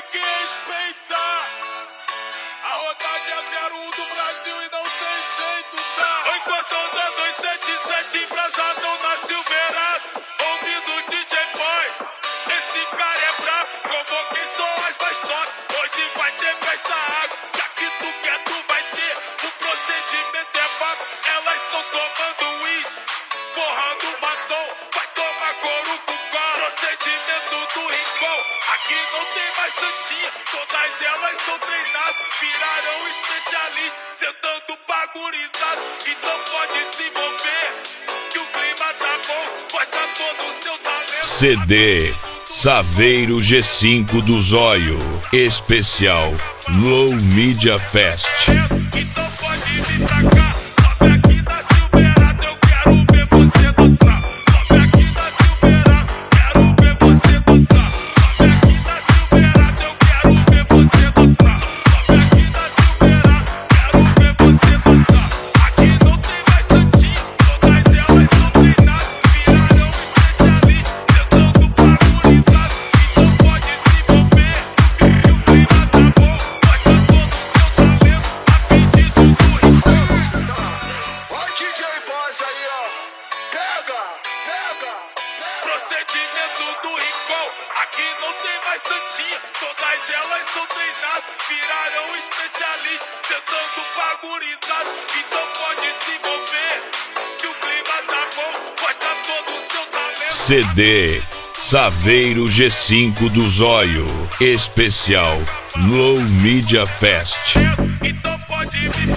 tem que respeitar. A rodagem é 01 do Brasil e não tem jeito, tá? Enquanto eu dando 277 embrasadão na Silverado, ouvindo o DJ Boy, esse cara é brabo. Convoquei só as mais top, hoje vai ter festa água. Já que tu quer, tu vai ter. O procedimento é vago, elas estão tomando uísque, borrando batom, vai tomar couro com cola. Procedimento do Rincon, aqui não tem mais santinha, todas elas são treinadas, viraram especialistas, sentando bagurizado. Então pode se envolver, que o clima tá bom, mostra todo o seu talento. CD Saveiro G5 do Zóio, especial Low Media Fest. Então pode vir pra cá, sobe aqui na Silverado, eu quero ver você dançar. Sobe aqui na Silverado, quero ver você dançar. Sobe aqui na Silverado, eu quero ver você dançar. Sobe aqui na Silverado, quero ver você dançar. Aqui não tem mais santinho, todas elas são treinadas, viraram especialistas, sentando bagurizado. Então pode se envolver, que o clima tá bom, mostra todo o seu talento, a pedido do Rincon. Ó o DJ Boss aí, ó. Pega, pega, pega. Procedimento do Rincon, aqui não tem mais santinha, todas elas são treinadas, viraram especialistas, sentando bagurizado. Então pode se envolver, que o clima tá bom, mostra todo o seu talento. CD Saveiro G5 do Zóio, especial Low Media Fest. Então pode vir